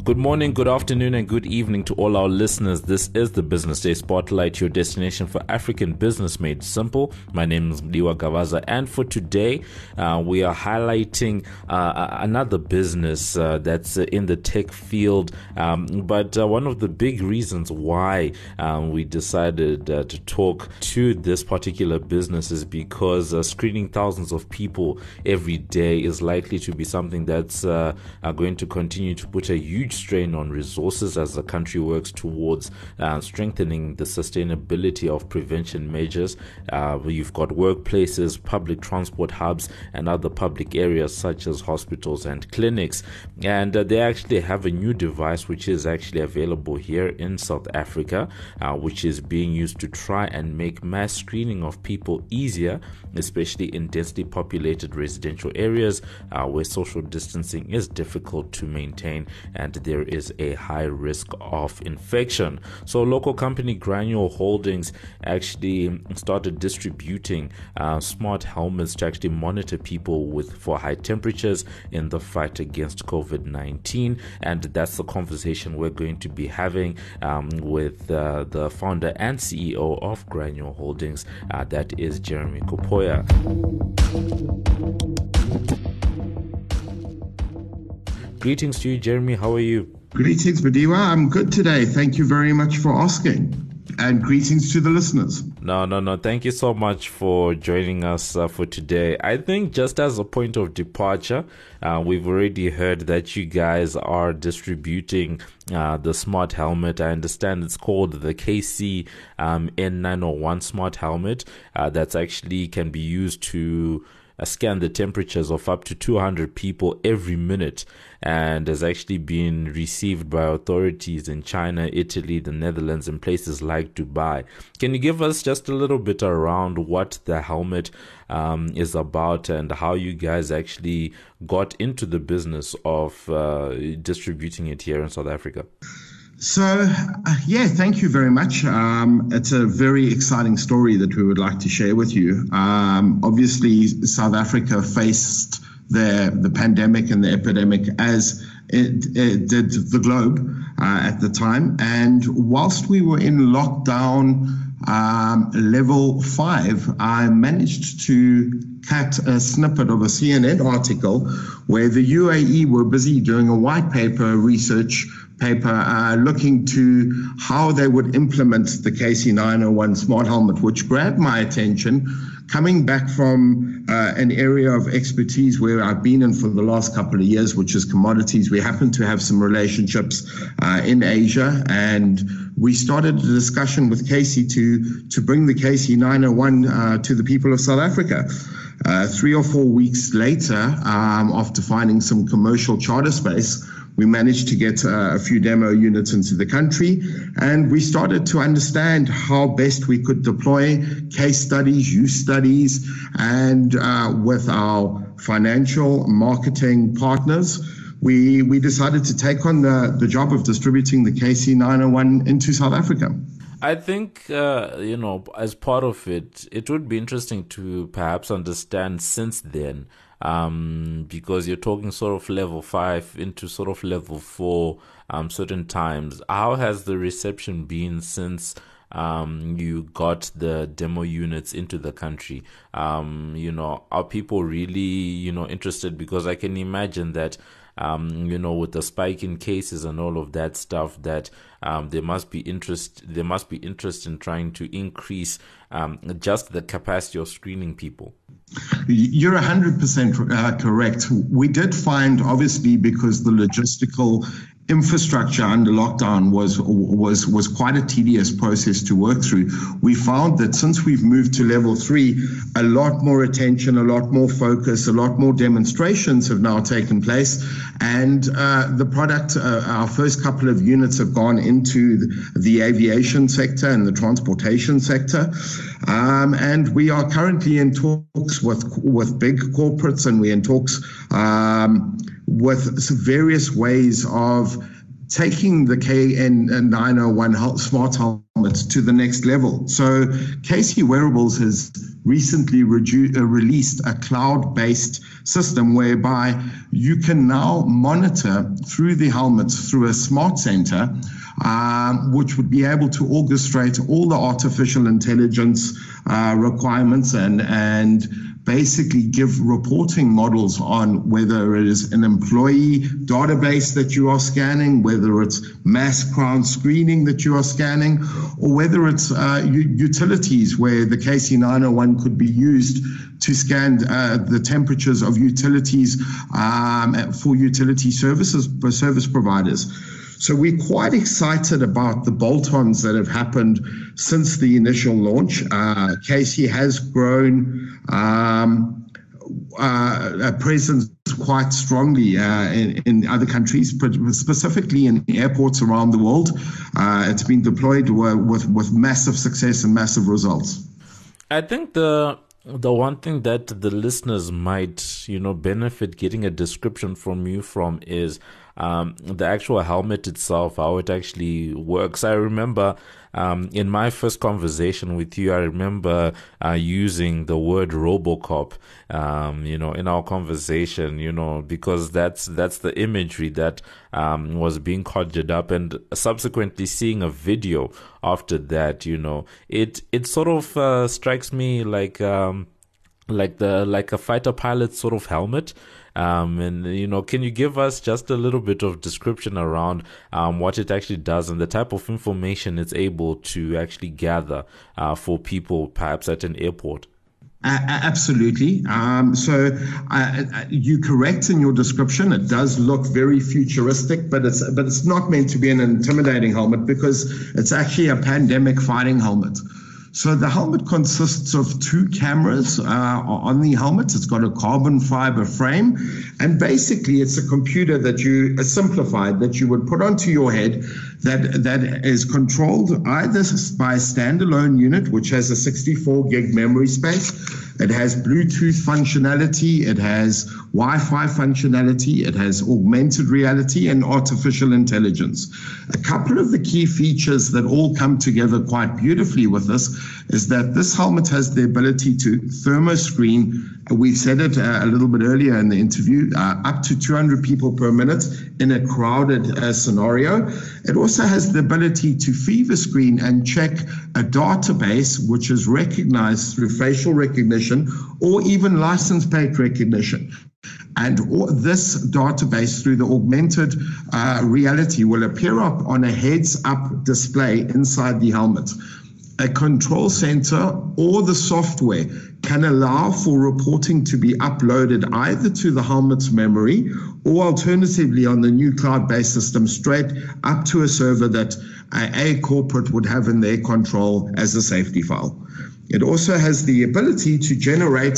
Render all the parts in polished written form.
Good morning, good afternoon, and good evening to all our listeners. This is the Business Day Spotlight, your destination for African business made simple. My name is Mdiwa Gavaza, and for today, we are highlighting another business that's in the tech field. But one of the big reasons why we decided to talk to this particular business is because screening thousands of people every day is likely to be something that's going to continue to put a huge strain on resources as the country works towards strengthening the sustainability of prevention measures. You've got workplaces, public transport hubs, and other public areas such as hospitals and clinics. And they actually have a new device which is actually available here in South Africa, which is being used to try and make mass screening of people easier, especially in densely populated residential areas where social distancing is difficult to maintain and there is a high risk of infection. So local company Granule Holdings actually started distributing smart helmets to actually monitor people for high temperatures in the fight against COVID-19, and that's the conversation we're going to be having with the founder and CEO of Granule Holdings, that is Jeremy Kopoya. Greetings to you, Jeremy. How are you? Greetings, Madiwa. I'm good today. Thank you very much for asking. And greetings to the listeners. No. Thank you so much for joining us for today. I think just as a point of departure, we've already heard that you guys are distributing the smart helmet. I understand it's called the KC N901 smart helmet that's actually can be used to scan the temperatures of up to 200 people every minute, and has actually been received by authorities in China, Italy, the Netherlands, and places like Dubai. Can you give us just a little bit around what the helmet is about and how you guys actually got into the business of distributing it here in South Africa? So, thank you very much. It's a very exciting story that we would like to share with you. Obviously, South Africa faced the pandemic and the epidemic as it did the globe at the time. And whilst we were in lockdown level 5, I managed to cut a snippet of a CNN article where the UAE were busy doing a white paper research paper looking to how they would implement the KC901 smart helmet, which grabbed my attention. Coming back from an area of expertise where I've been in for the last couple of years, which is commodities, we happen to have some relationships in Asia, and we started a discussion with KC to bring the KC901 to the people of South Africa. 3 or 4 weeks later, after finding some commercial charter space, we managed to get a few demo units into the country, and we started to understand how best we could deploy case studies, use studies, and with our financial marketing partners, we decided to take on the job of distributing the KC901 into South Africa. I think, as part of it, it would be interesting to perhaps understand since then, because you're talking sort of level 5 into sort of level 4 certain times. How has the reception been since you got the demo units into the country? Are people really, interested? Because I can imagine that with the spike in cases and all of that stuff, that there must be interest in trying to increase just the capacity of screening people. You're 100% correct. We did find, obviously, because the logistical infrastructure under lockdown was quite a tedious process to work through. We found that since we've moved to level 3, a lot more attention, a lot more focus, a lot more demonstrations have now taken place, and the product, our first couple of units have gone into the aviation sector and the transportation sector, and we are currently in talks with big corporates, and we're in talks with various ways of taking the KN901 smart helmet helmet to the next level. So KC Wearables has recently released a cloud-based system whereby you can now monitor through the helmet through a smart center, which would be able to orchestrate all the artificial intelligence requirements and basically give reporting models on whether it is an employee database that you are scanning, whether it's mass crowd screening that you are scanning, or whether it's utilities where the KC901 could be used to scan the temperatures of utilities for utility service providers. So we're quite excited about the bolt-ons that have happened since the initial launch. KC has grown a presence quite strongly in other countries, but specifically in airports around the world. It's been deployed with massive success and massive results. I think the one thing that the listeners might, benefit getting a description from you from is the actual helmet itself, how it actually works. I remember in my first conversation with you, I remember using the word RoboCop, in our conversation, because that's the imagery that was being conjured up, and subsequently seeing a video after that, it sort of strikes me like a fighter pilot sort of helmet. And can you give us just a little bit of description around what it actually does and the type of information it's able to actually gather for people perhaps at an airport? Absolutely. So you're correct in your description. It does look very futuristic, but it's not meant to be an intimidating helmet because it's actually a pandemic fighting helmet. So the helmet consists of two cameras on the helmet. It's got a carbon fiber frame, and basically it's a computer that simplified that you would put onto your head that is controlled either by a standalone unit, which has a 64 gig memory space. It has Bluetooth functionality, it has Wi-Fi functionality, it has augmented reality and artificial intelligence. A couple of the key features that all come together quite beautifully with this is that this helmet has the ability to thermoscreen. We've said it a little bit earlier in the interview, up to 200 people per minute in a crowded scenario. It also has the ability to fever screen and check a database which is recognized through facial recognition or even license plate recognition. And this database through the augmented reality will appear up on a heads-up display inside the helmet. A control center or the software can allow for reporting to be uploaded either to the helmet's memory or alternatively on the new cloud-based system straight up to a server that a corporate would have in their control as a safety file. It also has the ability to generate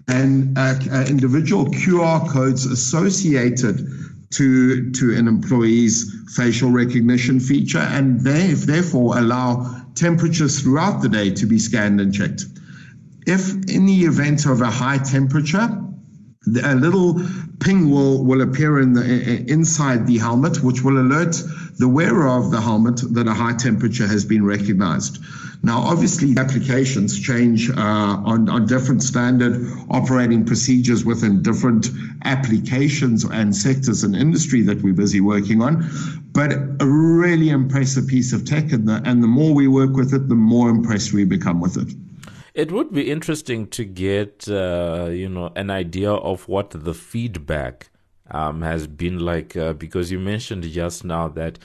individual QR codes associated to an employee's facial recognition feature, and therefore allow temperatures throughout the day to be scanned and checked. If in the event of a high temperature, a little ping will appear inside the helmet, which will alert the wearer of the helmet that a high temperature has been recognized. Now, obviously, applications change on different standard operating procedures within different applications and sectors and industry that we're busy working on. But a really impressive piece of tech, and the more we work with it, the more impressed we become with it. It would be interesting to get, an idea of what the feedback has been like, because you mentioned just now that,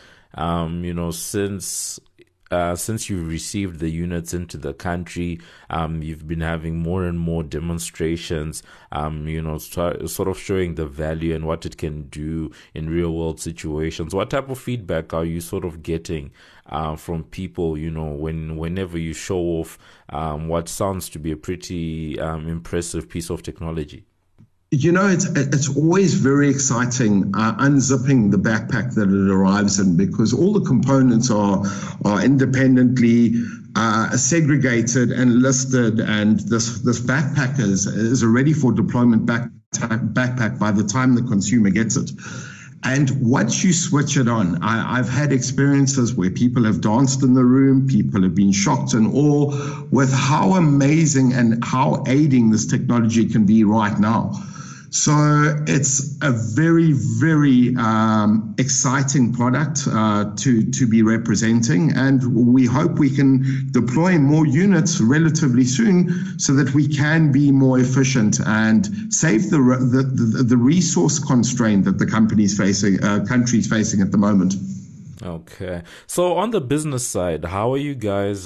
since you received the units into the country, you've been having more and more demonstrations, sort of showing the value and what it can do in real world situations. What type of feedback are you sort of getting from people, whenever you show off what sounds to be a pretty impressive piece of technology? It's always very exciting unzipping the backpack that it arrives in, because all the components are independently segregated and listed, and this backpack is a ready for deployment backpack by the time the consumer gets it. And once you switch it on, I've had experiences where people have danced in the room, people have been shocked and awe with how amazing and how aiding this technology can be right now. So it's a very, very exciting product to be representing, and we hope we can deploy more units relatively soon so that we can be more efficient and save the resource constraint that the country's facing at the moment. Okay. So on the business side, how are you guys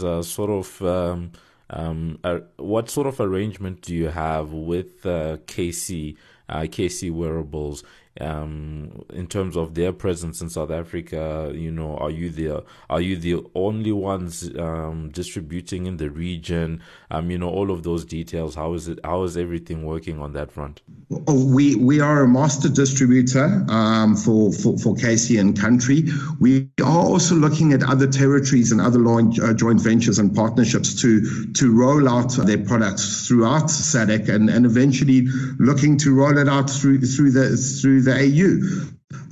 what sort of arrangement do you have with KC Wearables in terms of their presence in South Africa? Are you the only ones distributing in the region? All of those details. How is everything working on that front? We are a master distributor for KC and country. We are also looking at other territories and other joint ventures and partnerships to roll out their products throughout SADC and eventually looking to roll it out through the AU.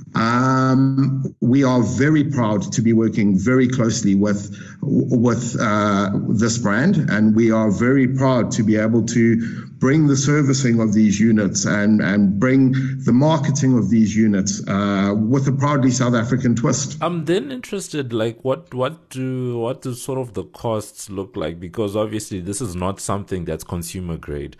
We are very proud to be working very closely with this brand, and we are very proud to be able to bring the servicing of these units and bring the marketing of these units with a proudly South African twist. I'm then interested, like what do sort of the costs look like? Because obviously this is not something that's consumer grade.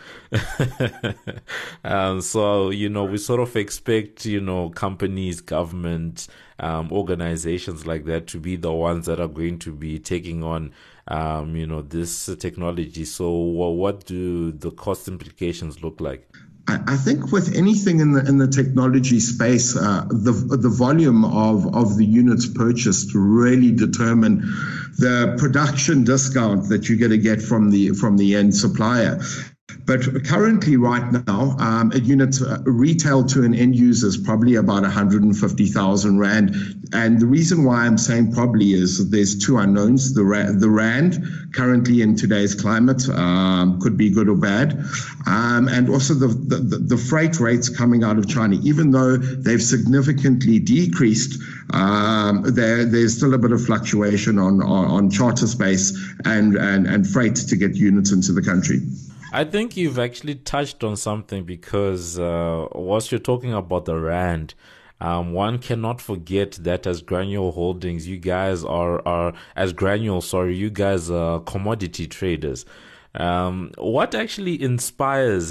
So we sort of expect companies, government, organizations like that to be the ones that are going to be taking on this technology. So what do the cost implications look like? I think with anything in the technology space, the volume of the units purchased really determine the production discount that you're going to get from the end supplier. But currently, right now, a unit retail to an end user is probably about 150,000 Rand. And the reason why I'm saying probably is there's two unknowns. The Rand, currently in today's climate, could be good or bad. And also the freight rates coming out of China, even though they've significantly decreased, there's still a bit of fluctuation on charter space and freight to get units into the country. I think you've actually touched on something because whilst you're talking about the Rand, one cannot forget that as Granules Holdings, you guys are you guys are commodity traders. What actually inspires,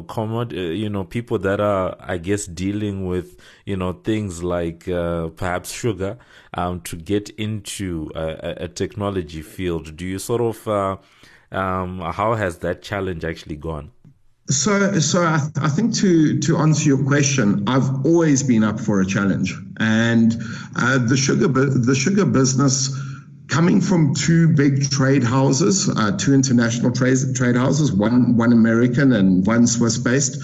people that are, I guess, dealing with, things like perhaps sugar, to get into a technology field? Do you sort of how has that challenge actually gone? So I think to answer your question, I've always been up for a challenge, and the sugar business, coming from two big trade houses, two international trade houses, one American and one Swiss-based.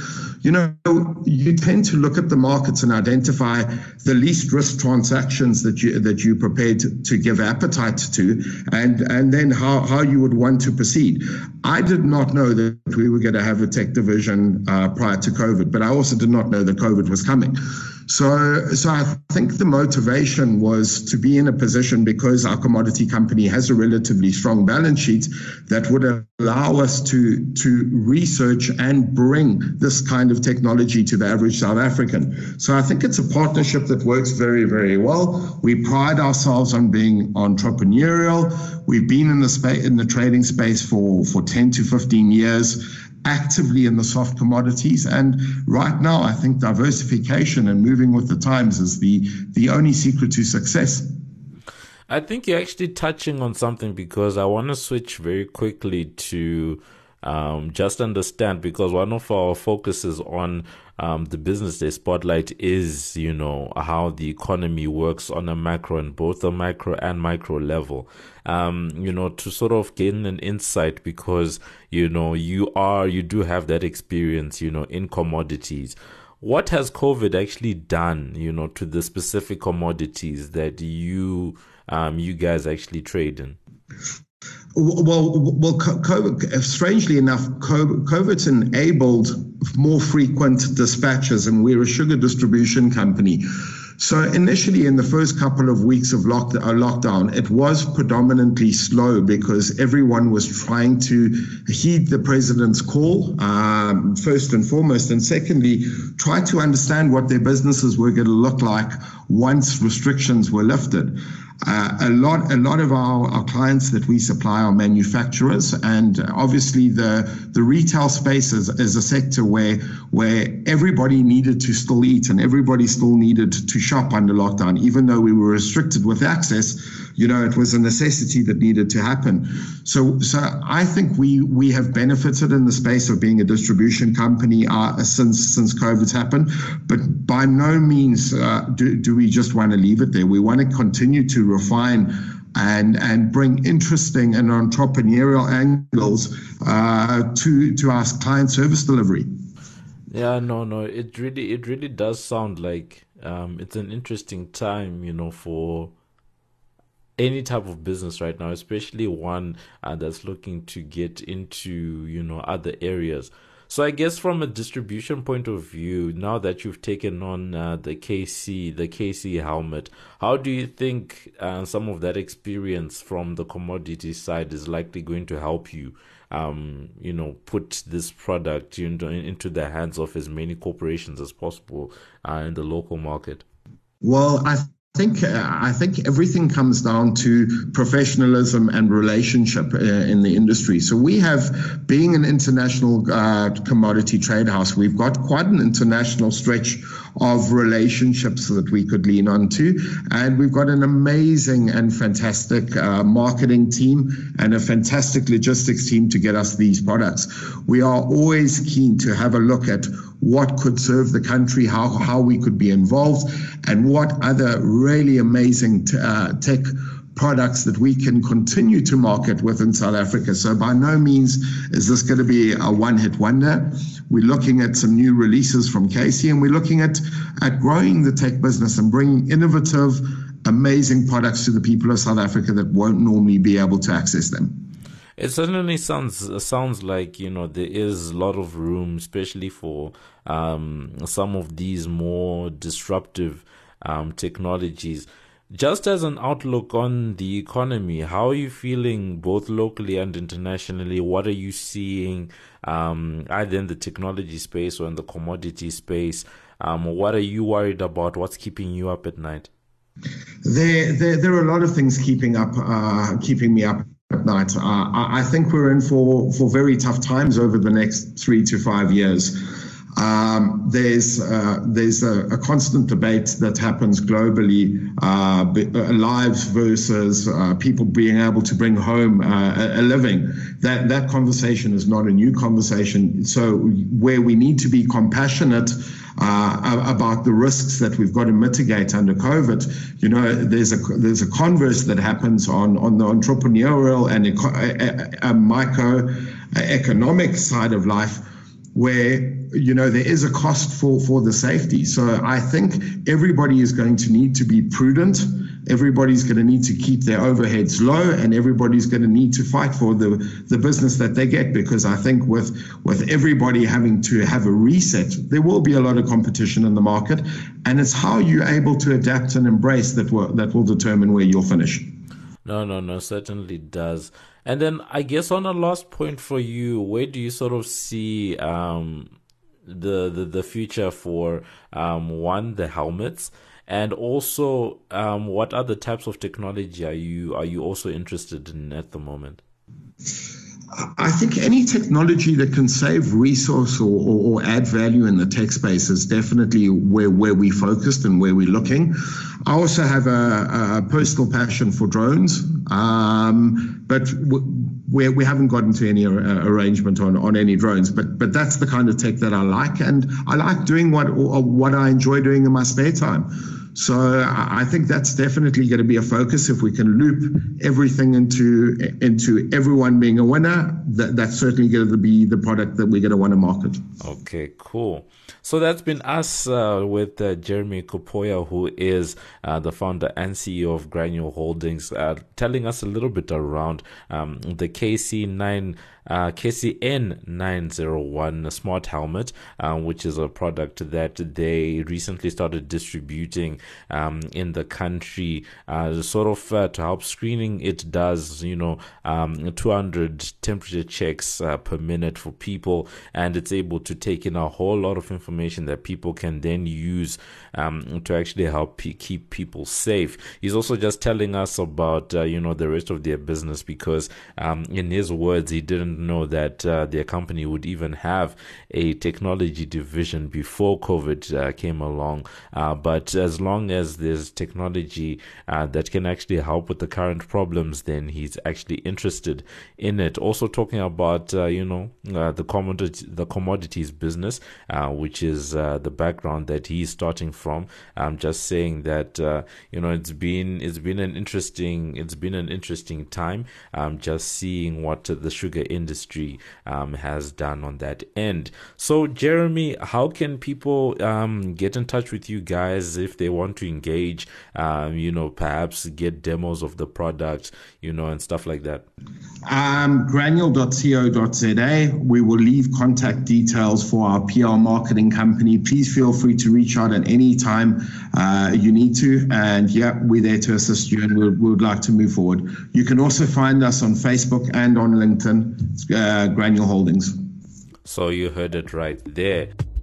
You tend to look at the markets and identify the least risk transactions that you're prepared to give appetite to, and then how you would want to proceed. I did not know that we were going to have a tech division prior to COVID, but I also did not know that COVID was coming. So I think the motivation was to be in a position, because our commodity company has a relatively strong balance sheet, that would allow us to research and bring this kind of technology to the average South African. So I think it's a partnership that works very, very well. We pride ourselves on being entrepreneurial. We've been in the trading space for 10 to 15 years. Actively in the soft commodities, and right now I think diversification and moving with the times is the only secret to success. I think you're actually touching on something, because I want to switch very quickly to just understand, because one of our focuses on the Business Day Spotlight is, how the economy works on a macro and both a macro and micro level. To sort of gain an insight, because, you do have that experience, in commodities. What has COVID actually done, to the specific commodities that you guys actually trade in? Well, COVID, strangely enough, COVID's enabled more frequent dispatches, and we're a sugar distribution company. So initially, in the first couple of weeks of lockdown, it was predominantly slow because everyone was trying to heed the president's call, first and foremost, and secondly, try to understand what their businesses were going to look like once restrictions were lifted. A lot of our clients that we supply are manufacturers, and obviously the retail space is a sector where everybody needed to still eat and everybody still needed to shop under lockdown, even though we were restricted with access. It was a necessity that needed to happen. So I think we have benefited in the space of being a distribution company since COVID's happened, but by no means do we just want to leave it there. We want to continue to refine and bring interesting and entrepreneurial angles to our client service delivery. Yeah, no, it really does sound like it's an interesting time, for any type of business right now, especially one that's looking to get into, other areas. So I guess from a distribution point of view, now that you've taken on the KC helmet, how do you think some of that experience from the commodity side is likely going to help you, put this product into the hands of as many corporations as possible in the local market? Well, I think everything comes down to professionalism and relationship in the industry. So we have, being an international commodity trade house, we've got quite an international stretch of relationships that we could lean onto. And we've got an amazing and fantastic marketing team and a fantastic logistics team to get us these products. We are always keen to have a look at what could serve the country, how we could be involved, and what other really amazing tech products that we can continue to market within South Africa. So by no means is this going to be a one-hit wonder. We're looking at some new releases from Casey, and we're looking at growing the tech business and bringing innovative, amazing products to the people of South Africa that won't normally be able to access them. It certainly sounds like, there is a lot of room, especially for some of these more disruptive technologies. Just as an outlook on the economy, how are you feeling both locally and internationally? What are you seeing either in the technology space or in the commodity space? What are you worried about? What's keeping you up at night? There are a lot of things keeping me up at night. I think we're in for very tough times over the next 3 to 5 years. There's a constant debate that happens globally, lives versus people being able to bring home a living. That conversation is not a new conversation. So where we need to be compassionate about the risks that we've got to mitigate under COVID, there's a converse that happens on the entrepreneurial and microeconomic side of life, where there is a cost for the safety. So I think everybody is going to need to be prudent. Everybody's going to need to keep their overheads low, and everybody's going to need to fight for the business that they get, because I think with everybody having to have a reset, there will be a lot of competition in the market, and it's how you're able to adapt and embrace that will determine where you'll finish. No, certainly does. And then I guess on a last point for you, where do you sort of see the future for the helmets, and also what other types of technology are you also interested in at the moment? I think any technology that can save resource or add value in the tech space is definitely where we focused and where we're looking. I also have a personal passion for drones, but we haven't gotten to any arrangement on any drones. But that's the kind of tech that I like, and I like doing what I enjoy doing in my spare time. So I think that's definitely going to be a focus. If we can loop everything into everyone being a winner, that's certainly going to be the product that we're going to want to market. Okay, cool. So that's been us with Jeremy Kopoya, who is the founder and CEO of Granule Holdings, telling us a little bit around the KC9 KCN901, a smart helmet, which is a product that they recently started distributing in the country, sort of to help screening. It does, 200 temperature checks per minute for people, and it's able to take in a whole lot of information that people can then use to actually help keep people safe. He's also just telling us about, the rest of their business, because in his words, he didn't know that their company would even have a technology division before COVID came along. But as long as there's technology that can actually help with the current problems, then he's actually interested in it. Also talking about, the commodities business, which is the background that he's starting from. Just saying that, it's been an interesting time. Just seeing what the sugar industry has done on that end. So, Jeremy, how can people get in touch with you guys if they want to engage, perhaps get demos of the product, and stuff like that? Granule.co.za. We will leave contact details for our PR marketing company. Please feel free to reach out at any time you need to. And we're there to assist you, and we would like to move forward. You can also find us on Facebook and on LinkedIn, Granule Holdings. So you heard it right there.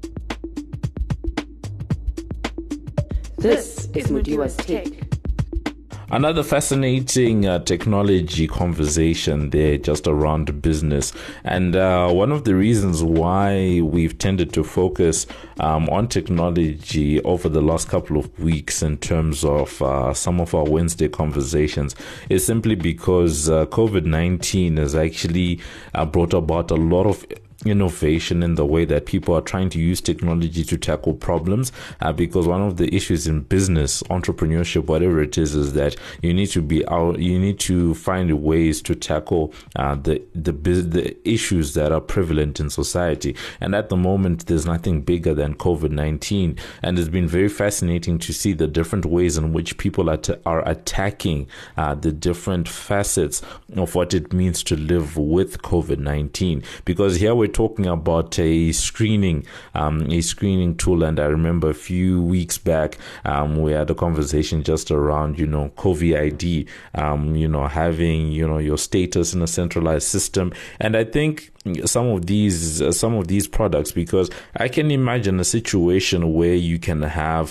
This is Mudiwa's Take. Another fascinating technology conversation there, just around business. And one of the reasons why we've tended to focus on technology over the last couple of weeks in terms of some of our Wednesday conversations is simply because COVID-19 has actually brought about a lot of innovation in the way that people are trying to use technology to tackle problems, because one of the issues in business, entrepreneurship, whatever it is that you need to find ways to tackle the issues that are prevalent in society. And at the moment, there's nothing bigger than COVID-19, and it's been very fascinating to see the different ways in which people are attacking the different facets of what it means to live with COVID-19. Because here we're talking about a screening tool, and I remember a few weeks back we had a conversation just around COVID-ID, having your status in a centralized system. And I think some of these products, because I can imagine a situation where you can have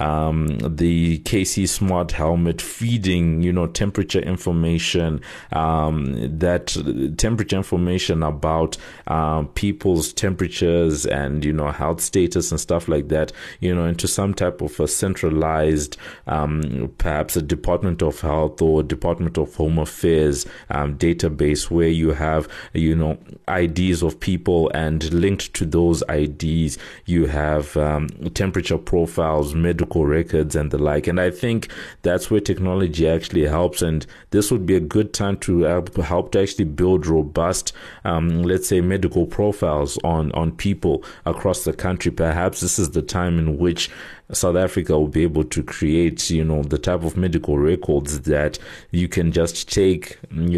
the KC Smart Helmet feeding temperature information, that temperature information about people's temperatures and health status and stuff like that, into some type of a centralized, perhaps a Department of Health or Department of Home Affairs database, where you have IDs of people, and linked to those IDs you have temperature profiles, medical records, and the like. And I think that's where technology actually helps, and this would be a good time to help to actually build robust, let's say, medical profiles on people across the country. Perhaps this is the time in which South Africa will be able to create, the type of medical records that you can just take,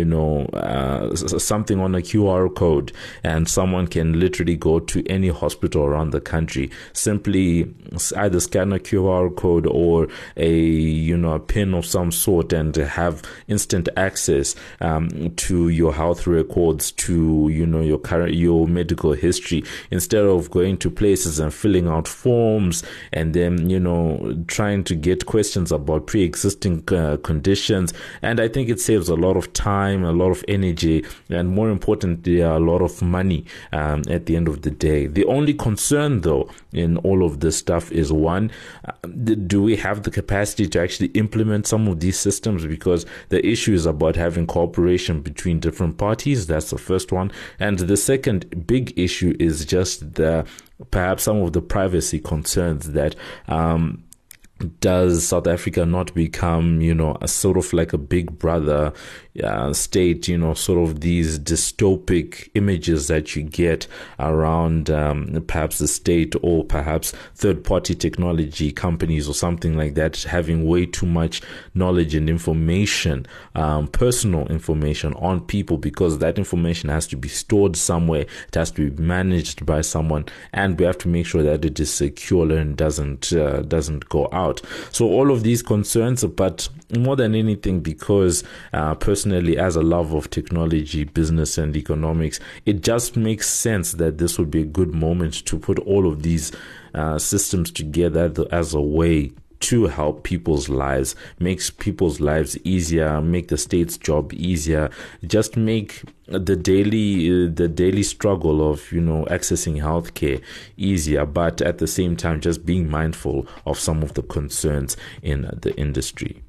something on a QR code, and someone can literally go to any hospital around the country, simply either scan a QR code or a pin of some sort, and have instant access to your health records, to your medical history, instead of going to places and filling out forms and then trying to get questions about pre-existing conditions. And I think it saves a lot of time, a lot of energy, and more importantly, a lot of money at the end of the day. The only concern, though, in all of this stuff is, one, do we have the capacity to actually implement some of these systems? Because the issue is about having cooperation between different parties. That's the first one. And the second big issue is just perhaps some of the privacy concerns that does South Africa not become, a sort of like a big brother state, sort of these dystopic images that you get around perhaps the state or perhaps third-party technology companies or something like that having way too much knowledge and information, personal information on people, because that information has to be stored somewhere, it has to be managed by someone, and we have to make sure that it is secure and doesn't go out. So all of these concerns, but more than anything, because personally, as a lover of technology, business and economics, it just makes sense that this would be a good moment to put all of these systems together as a way to help people's lives, makes people's lives easier, make the state's job easier, just make the daily struggle of accessing healthcare easier, but at the same time just being mindful of some of the concerns in the industry.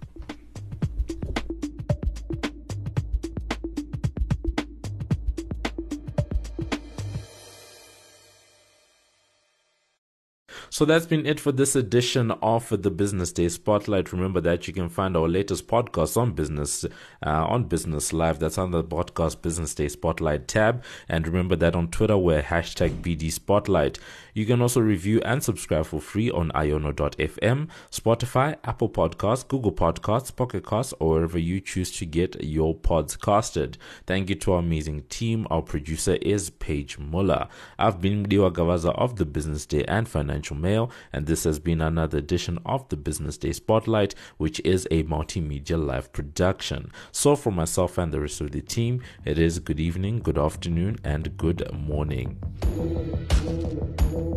So that's been it for this edition of the Business Day Spotlight. Remember that you can find our latest podcast on Business Live. That's on the podcast Business Day Spotlight tab. And remember that on Twitter we're #BD Spotlight. You can also review and subscribe for free on iono.fm, Spotify, Apple Podcasts, Google Podcasts, Pocket Casts, or wherever you choose to get your pods casted. Thank you to our amazing team. Our producer is Paige Muller. I've been Mdiwa Gavaza of the Business Day and Financial Mail, and this has been another edition of the Business Day Spotlight, which is a multimedia live production. So for myself and the rest of the team, it is good evening, good afternoon, and good morning.